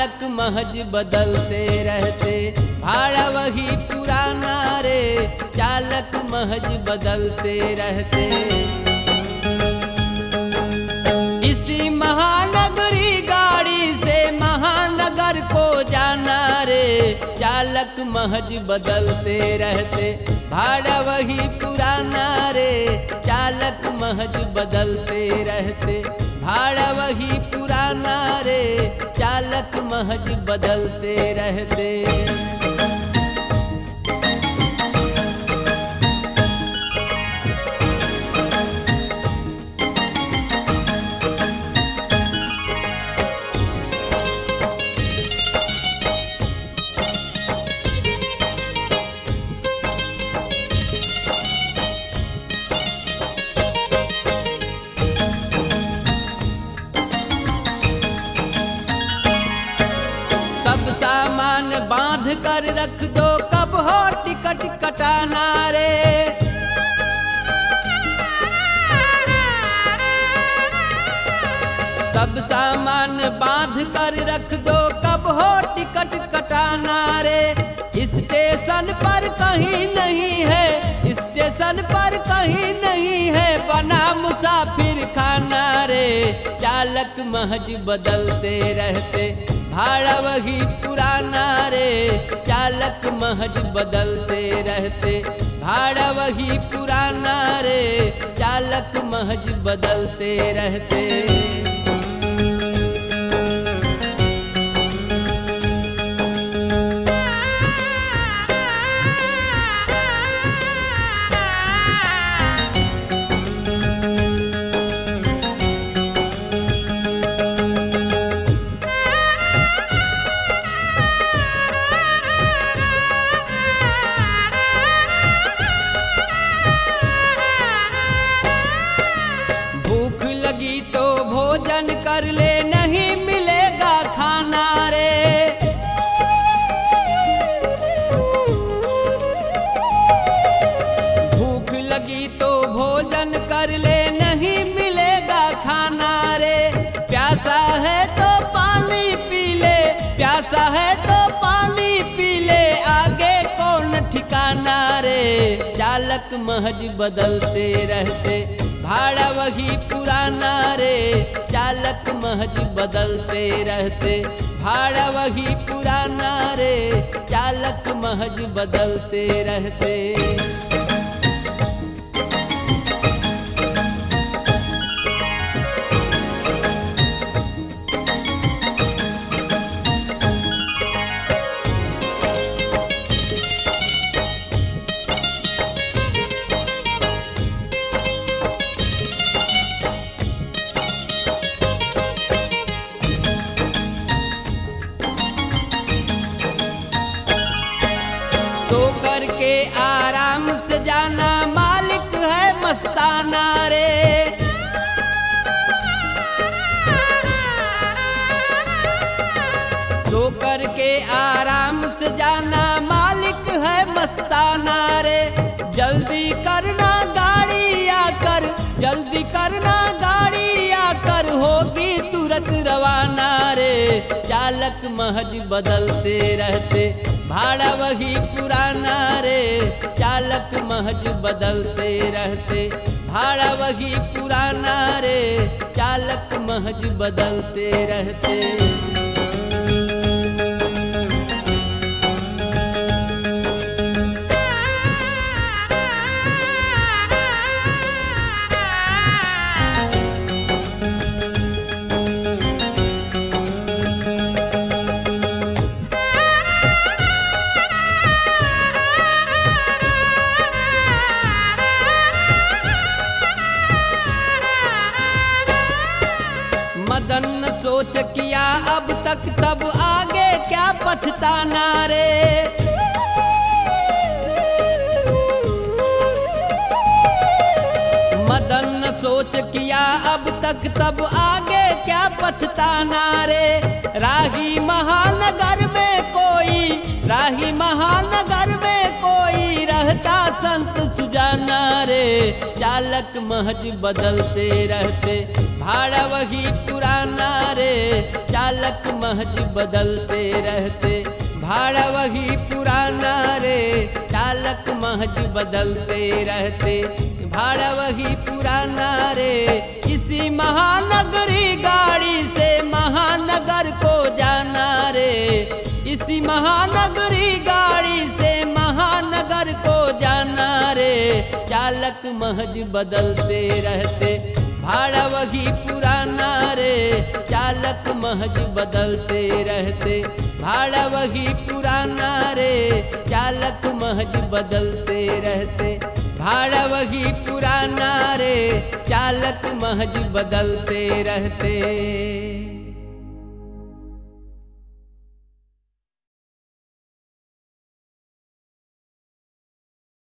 चालक महज बदलते रहते, भाड़ा वही पुराना रे, चालक महज बदलते रहते। किसी महानगरी गाड़ी से महानगर को जाना रे, चालक महज बदलते रहते, भाड़ा वही पुराना रे, चालक महज बदलते रहते, भाड़ा वही पुराना रे, चालक महज बदलते रहते। सामान बांध कर रख दो, कब हो टिकट कटाना रे। सब सामान बांध कर रख दो, कब हो टिकट कटाना रे। स्टेशन पर कहीं नहीं है, स्टेशन पर कहीं नहीं है, बना मुसाफिर खाना रे, चालक महज बदलते रहते, भाड़ा वही पुराना रे, चालक महज बदलते रहते, भाड़ा वही पुराना रे, चालक महज बदलते रहते। लगी तो भोजन कर ले, नहीं मिलेगा खाना रे। भूख लगी तो भोजन कर ले, नहीं मिलेगा खाना रे। प्यासा है तो पानी पी ले, प्यासा है तो पानी पी ले, आगे कौन ठिकाना रे, चालक महज बदलते रहते, भाड़ा वही पुराना रे, चालक महज बदलते रहते, भाड़ा वही पुराना रे, चालक महज बदलते रहते। सो करके आराम से जाना, मालिक है मस्ताना रे। सो करके आराम से जाना, मालिक है मस्ताना रे। जल्दी करना गाड़ी आकर, जल्दी करना गाड़ी आकर, होगी तुरंत रवाना रे, चालक महज बदलते रहते, भाड़ा वही पुराना रे, चालक महज बदलते रहते, भाड़ा वही पुराना रे, चालक महज बदलते रहते। मदन सोच किया अब तक, तब आगे क्या पछताना रे। मदन सोच किया अब तक, तब आगे क्या पछताना रे। राही महानगर में कोई, राही महानगर में कोई रहता संत सुजाना रे, चालक महज बदलते रहते, भाड़ा वही पुराना रे, चालक महज बदलते रहते, भाड़ा वही पुराना रे, चालक महज बदलते रहते, भाड़ा वही पुराना रे। इसी महानगरी गाड़ी से महानगर को जाना रे, इसी महानगरी गाड़ी से महानगर को जाना रे, चालक महज बदलते रहते, भाड़ा वही पुराना रे, चालक महज बदलते रहते, भाड़ा वही पुराना रे, चालक महज बदलते रहते, भाड़ा वही पुराना रे, चालक महज बदलते रहते।